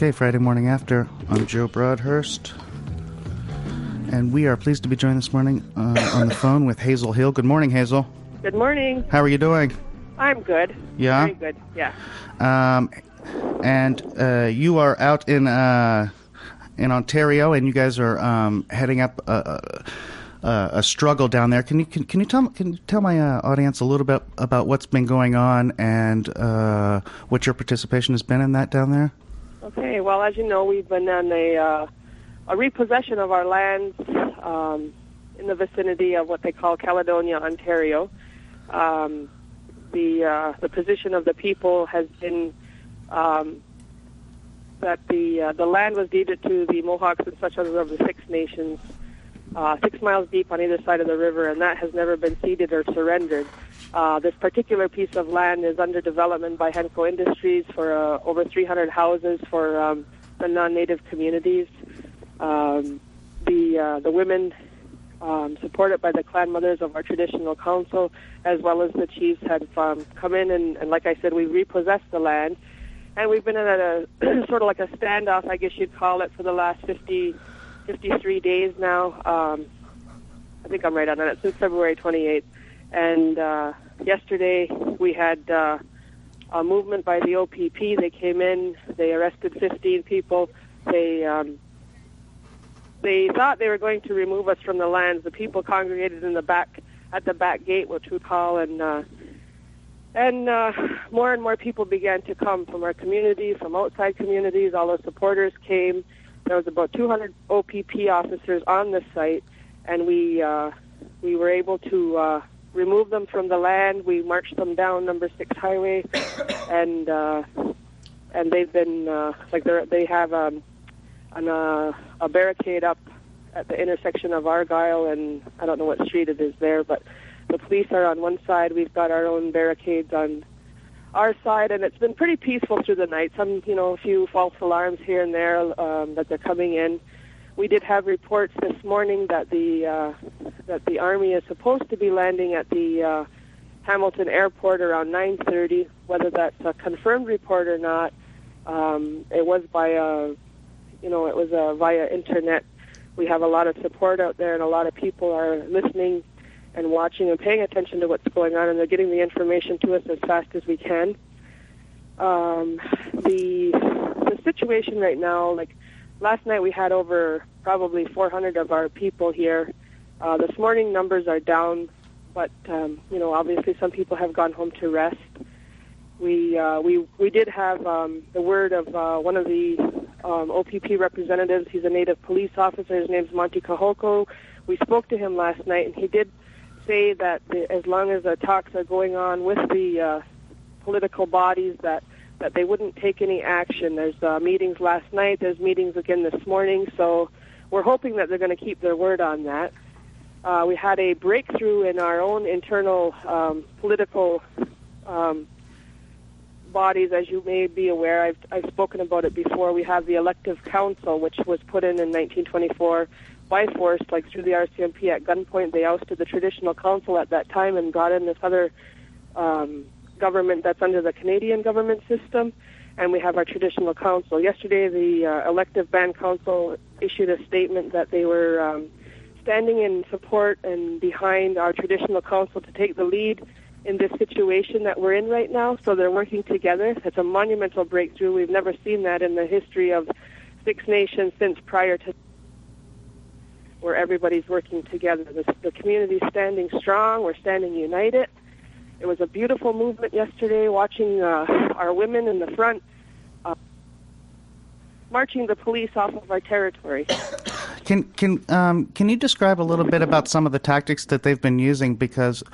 Okay, Friday Morning After. I'm Joe Broadhurst, and we are pleased to be joined this morning on the phone with Hazel Hill. Good morning, Hazel. Good morning. How are you doing? I'm good. Yeah? Very good, yeah. And you are out in Ontario, and you guys are heading up a struggle down there. Can you tell my audience a little bit about what's been going on and what your participation has been in that down there? Okay, well, as you know, we've been on a repossession of our lands in the vicinity of what they call Caledonia, Ontario. The position of the people has been that the land was deeded to the Mohawks and such others of the Six Nations, 6 miles deep on either side of the river, and that has never been ceded or surrendered. This particular piece of land is under development by Henco Industries for over 300 houses for the non-native communities. The women, supported by the clan mothers of our traditional council, as well as the chiefs, have come in and, like I said, we repossessed the land. And we've been in a sort of like a standoff, I guess you'd call it, for the last 53 days now. I think I'm right on that. Since February 28th. And yesterday we had a movement by the OPP. They came in. They arrested 15 people. They thought they were going to remove us from the lands. The people congregated in the back at the back gate, which we call, and more and more people began to come from our community, from outside communities. All the supporters came. There was about 200 OPP officers on the site, and we were able to remove them from the land. We marched them down Number 6 Highway, and they've been they have a barricade up at the intersection of Argyle and I don't know what street it is there, but the police are on one side. We've got our own barricades on our side, and it's been pretty peaceful through the night. Some, a few false alarms here and there that they're coming in. We did have reports this morning that the Army is supposed to be landing at the Hamilton Airport around 9:30. Whether that's a confirmed report or not, it was via internet. We have a lot of support out there, and a lot of people are listening and watching and paying attention to what's going on, and they're getting the information to us as fast as we can. The situation right now, like last night we had over probably 400 of our people here. This morning numbers are down, but obviously some people have gone home to rest. We did have the word of one of the OPP representatives. He's a native police officer. His name's Monty Kahoko. We spoke to him last night, and he did say that as long as the talks are going on with the political bodies, that they wouldn't take any action. There's meetings last night. There's meetings again this morning. So we're hoping that they're going to keep their word on that. We had a breakthrough in our own internal political bodies, as you may be aware. I've spoken about it before. We have the elective council, which was put in 1924 by force, like through the RCMP at gunpoint. They ousted the traditional council at that time and brought in this other government that's under the Canadian government system, and we have our traditional council. Yesterday, the elective band council issued a statement that they were standing in support and behind our traditional council to take the lead in this situation that we're in right now. So they're working together. It's a monumental breakthrough. We've never seen that in the history of Six Nations since prior to, where everybody's working together. The community's standing strong. We're standing united. It was a beautiful movement yesterday, watching our women in the front marching the police off of our territory. Can you describe a little bit about some of the tactics that they've been using? Because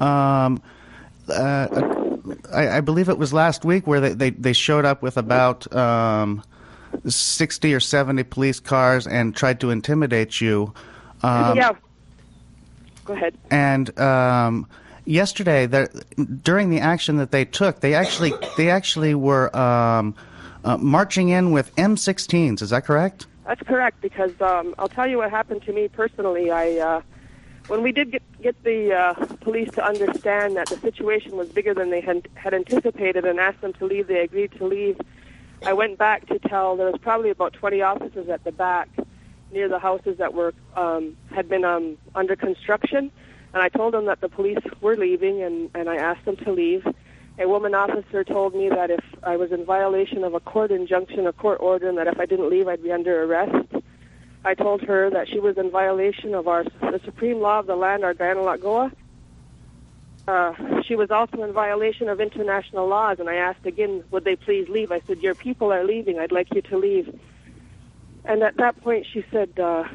I believe it was last week where they showed up with about 60 or 70 police cars and tried to intimidate you. Yeah. Go ahead. And yesterday, during the action that they took, they actually were marching in with M16s. Is that correct? That's correct, because I'll tell you what happened to me personally. When we did get the police to understand that the situation was bigger than they had anticipated and asked them to leave, they agreed to leave. I went back to tell, there was probably about 20 officers at the back near the houses that were had been under construction, and I told them that the police were leaving, and I asked them to leave. A woman officer told me that if I was in violation of a court injunction, a court order, and that if I didn't leave, I'd be under arrest. I told her that she was in violation of the supreme law of the land, our Guyana-Lagoa. She was also in violation of international laws, and I asked again, would they please leave? I said, your people are leaving. I'd like you to leave. And at that point, she said,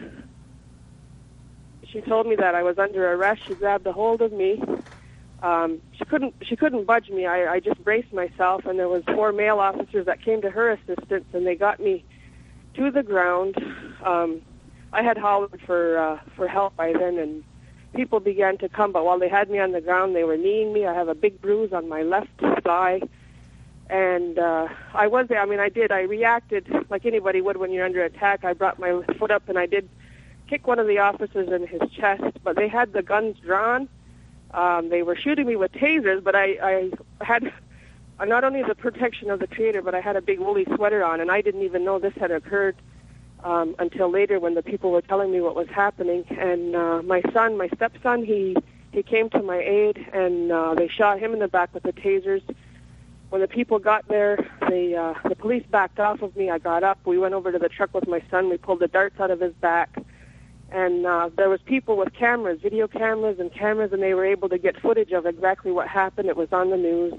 she told me that I was under arrest. She grabbed a hold of me. She couldn't budge me. I just braced myself, and there was 4 male officers that came to her assistance, and they got me to the ground. I had hollered for help by then, and people began to come, but while they had me on the ground, they were kneeing me. I have a big bruise on my left thigh, and I reacted like anybody would when you're under attack. I brought my foot up, and I did kick one of the officers in his chest, but they had the guns drawn. They were shooting me with tasers, but I had not only the protection of the Creator, but I had a big woolly sweater on, and I didn't even know this had occurred until later when the people were telling me what was happening. And my stepson, he came to my aid, and they shot him in the back with the tasers. When the people got there, the police backed off of me. I got up. We went over to the truck with my son. We pulled the darts out of his back. And there was people with cameras, video cameras and cameras, and they were able to get footage of exactly what happened. It was on the news.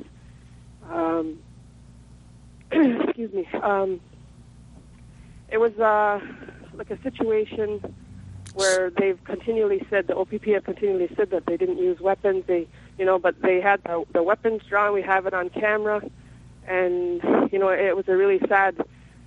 Excuse me. It was like a situation where they've continually said, the OPP have continually said that they didn't use weapons. But they had the weapons drawn. We have it on camera, and it was a really sad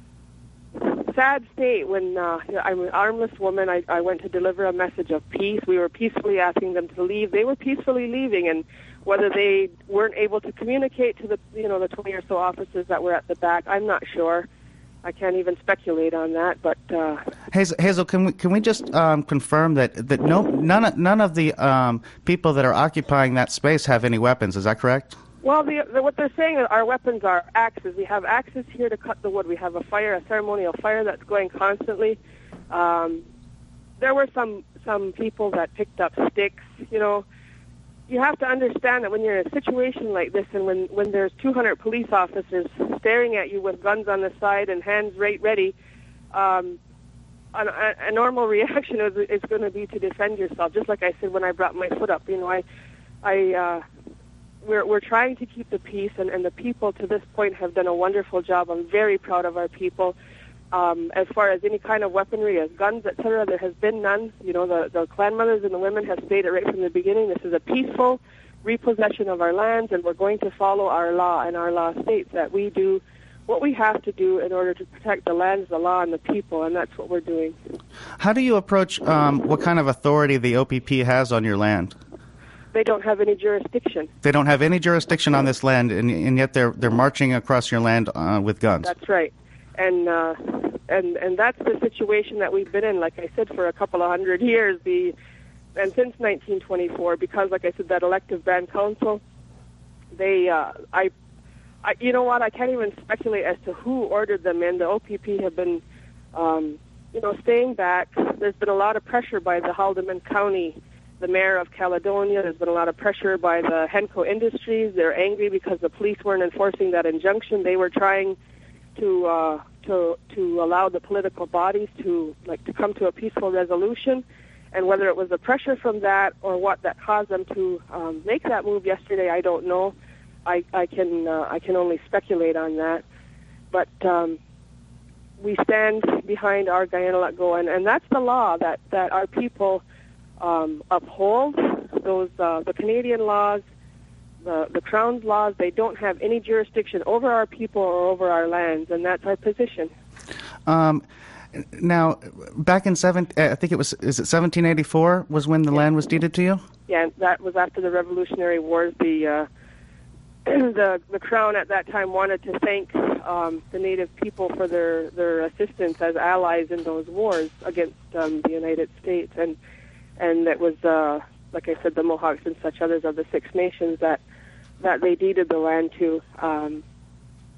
state when I'm an armless woman. I went to deliver a message of peace. We were peacefully asking them to leave. They were peacefully leaving, and whether they weren't able to communicate to the 20 or so officers that were at the back, I'm not sure. I can't even speculate on that. But Hazel, can we just confirm that none of the people that are occupying that space have any weapons? Is that correct? Well, what they're saying is our weapons are axes. We have axes here to cut the wood. We have a ceremonial fire that's going constantly. There were some people that picked up sticks. You have to understand that when you're in a situation like this, and when there's 200 police officers staring at you with guns on the side and hands ready, a normal reaction is going to be to defend yourself. Just like I said when I brought my foot up, we're trying to keep the peace, and the people to this point have done a wonderful job. I'm very proud of our people. As far as any kind of weaponry, as guns, etc., there has been none. The clan mothers and the women have stated right from the beginning, this is a peaceful repossession of our lands, and we're going to follow our law, and our law states that we do what we have to do in order to protect the lands, the law, and the people, and that's what we're doing. How do you approach what kind of authority the OPP has on your land? They don't have any jurisdiction. They don't have any jurisdiction on this land, and yet they're marching across your land with guns. That's right. And that's the situation that we've been in, like I said, for a couple of hundred years, and since 1924, because, like I said, that elective band council, I can't even speculate as to who ordered them in. The OPP have been, staying back. There's been a lot of pressure by the Haldimand County, the mayor of Caledonia. There's been a lot of pressure by the Henco Industries. They're angry because the police weren't enforcing that injunction. They were trying to allow the political bodies to come to a peaceful resolution, and whether it was the pressure from that or what that caused them to make that move yesterday, I don't know. I can only speculate on that, but we stand behind our Guyana-Lagoa, and that's the law that our people uphold. Those the Canadian laws. The Crown's laws, they don't have any jurisdiction over our people or over our lands, and that's our position. Now, back in I think it was 1784 was when the land was deeded to you? Yeah, that was after the Revolutionary Wars. The Crown at that time wanted to thank the Native people for their assistance as allies in those wars against the United States, and it was like I said, the Mohawks and such others of the Six Nations that they deeded the land to.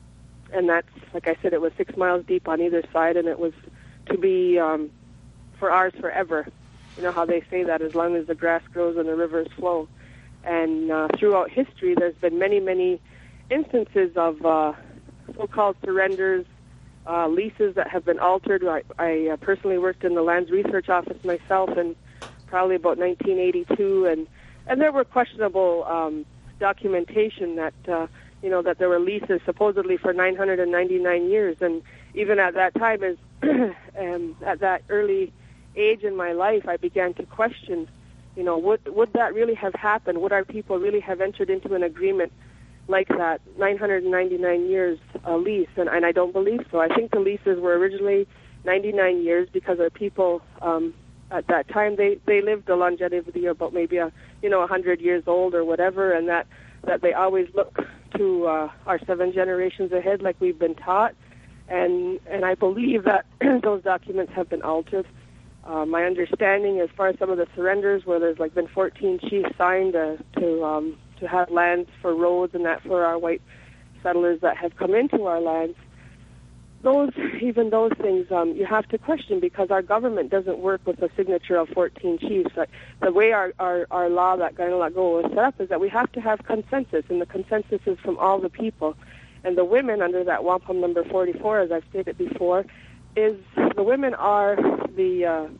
and that's, like I said, it was 6 miles deep on either side, and it was to be for ours forever. You know how they say that, as long as the grass grows and the rivers flow. And throughout history, there's been many, many instances of so-called surrenders, leases that have been altered. I personally worked in the Lands Research Office myself in probably about 1982, and there were questionable documentation that that there were leases supposedly for 999 years, and even at that time, as at that early age in my life, I began to question, would that really have happened? Would our people really have entered into an agreement like that, 999 years lease? And I don't believe so. I think the leases were originally 99 years because our people at that time, they lived a longevity of about maybe 100 years old or whatever, and that they always look to our 7 generations ahead, like we've been taught. And I believe that those documents have been altered. My understanding, as far as some of the surrenders, where there's been 14 chiefs signed to have lands for roads and that for our white settlers that have come into our lands, those things you have to question, because our government doesn't work with the signature of 14 chiefs. The way our law, that Kainai La'ago'o, is set up, is that we have to have consensus, and the consensus is from all the people. And the women under that wampum number 44, as I've stated before, the women are the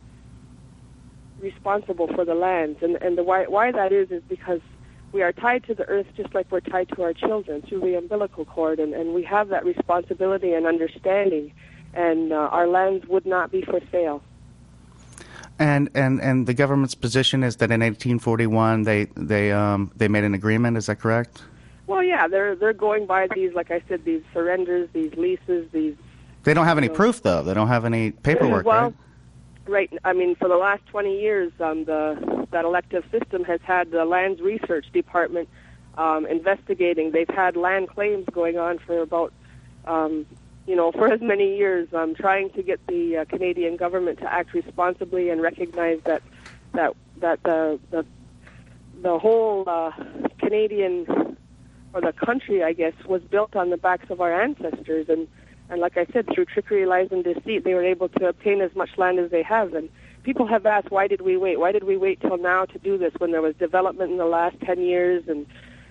responsible for the lands, and why that is because we are tied to the earth just like we're tied to our children through the umbilical cord, and we have that responsibility and understanding, and our lands would not be for sale. And the government's position is that in 1841 they made an agreement. Is that correct? Well, yeah, they're going by these, like I said, these surrenders, these leases, these. They don't have any proof, though. They don't have any paperwork, well, right? I mean, for the last 20 years, that elective system has had the Lands Research Department investigating. They've had land claims going on for about, for as many years, trying to get the Canadian government to act responsibly and recognize that the whole Canadian, or the country, I guess, was built on the backs of our ancestors. And like I said, through trickery, lies, and deceit, they were able to obtain as much land as they have. And people have asked, why did we wait? Why did we wait till now to do this when there was development in the last 10 years? And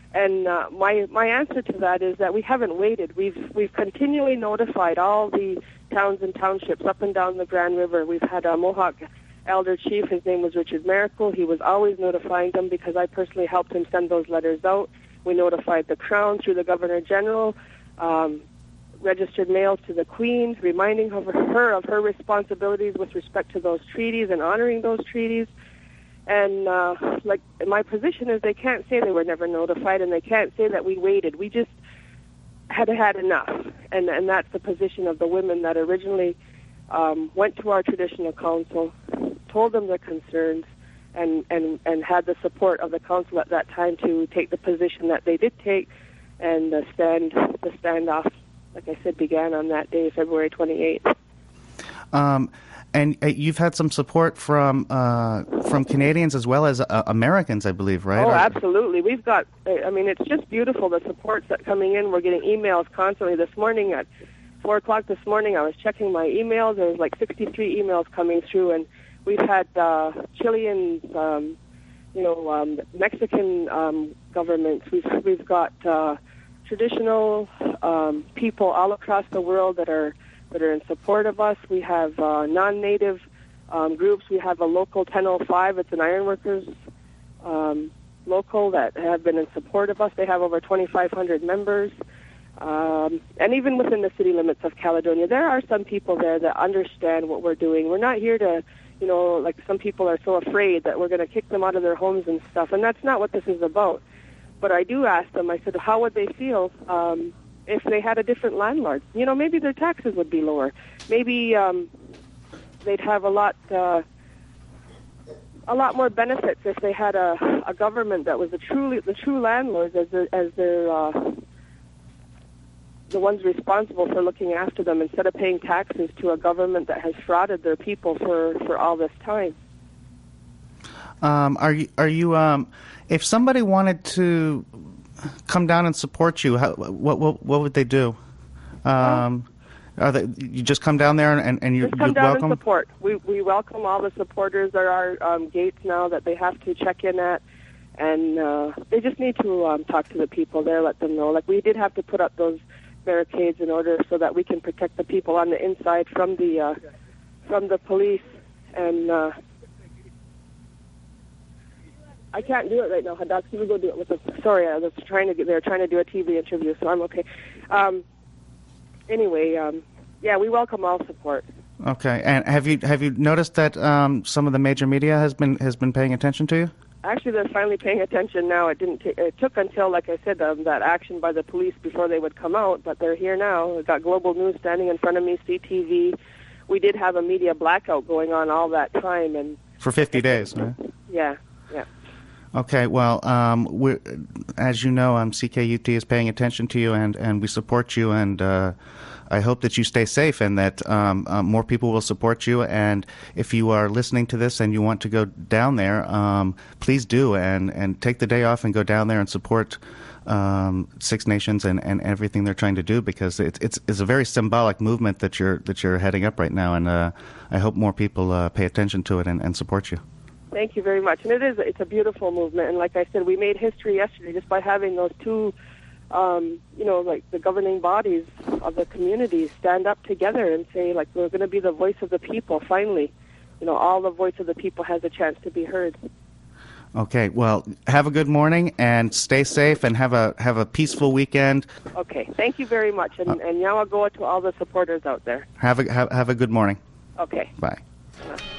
my answer to that is that we haven't waited. We've continually notified all the towns and townships up and down the Grand River. We've had a Mohawk elder chief. His name was Richard Miracle. He was always notifying them because I personally helped him send those letters out. We notified the Crown through the Governor General, registered mails to the Queen, reminding her of her responsibilities with respect to those treaties and honoring those treaties. And my position is they can't say they were never notified, and they can't say that we waited. We just had enough. And that's the position of the women that originally went to our traditional council, told them their concerns, and had the support of the council at that time to take the position that they did take, and the standoff, like I said, began on that day, February 28th. And you've had some support from Canadians as well as Americans, I believe, right? Oh, absolutely. We've got, it's just beautiful, the supports that coming in. We're getting emails constantly. This morning at 4 o'clock this morning, I was checking my emails. There was 63 emails coming through, and we've had Chilean, Mexican governments. We've got traditional people all across the world that are in support of us. We have non-native groups. We have a local 1005. It's an ironworkers local that have been in support of us. They have over 2,500 members. And even within the city limits of Caledonia, there are some people there that understand what we're doing. We're not here to, like some people are so afraid that we're going to kick them out of their homes and stuff, and that's not what this is about. But I do ask them, I said, how would they feel if they had a different landlord? Maybe their taxes would be lower. Maybe they'd have a lot more benefits if they had a government that was the true landlords as their the ones responsible for looking after them, instead of paying taxes to a government that has frauded their people for all this time. Are you if somebody wanted to come down and support you, what would they do? You just come down there and you Just come down welcome? and support. We welcome all the supporters. There are gates now that they have to check in at, and they just need to talk to the people there, let them know. Like, we did have to put up those barricades in order so that we can protect the people on the inside from the police. And I can't do it right now, Hadak. You go do it with them. Sorry, they're trying to do a TV interview, so I'm okay. Anyway, yeah, we welcome all support. Okay, and have you noticed that some of the major media has been paying attention to you? Actually, they're finally paying attention now. It took until, like I said, that action by the police before they would come out, but they're here now. We've got Global News standing in front of me, CTV. We did have a media blackout going on all that time, and for 50 days, right? Yeah. Okay, well, as you know, CKUT is paying attention to you, and we support you, and I hope that you stay safe and that more people will support you. And if you are listening to this and you want to go down there, please do, and take the day off and go down there and support Six Nations and everything they're trying to do, because it's a very symbolic movement that you're heading up right now, and I hope more people pay attention to it and support you. Thank you very much. And it's a beautiful movement. And like I said, we made history yesterday just by having those two, like the governing bodies of the communities stand up together and say, like, we're going to be the voice of the people, finally. All the voice of the people has a chance to be heard. Okay, well, have a good morning and stay safe and have a peaceful weekend. Okay, thank you very much. And now I'll go to all the supporters out there. Have a good morning. Okay. Bye.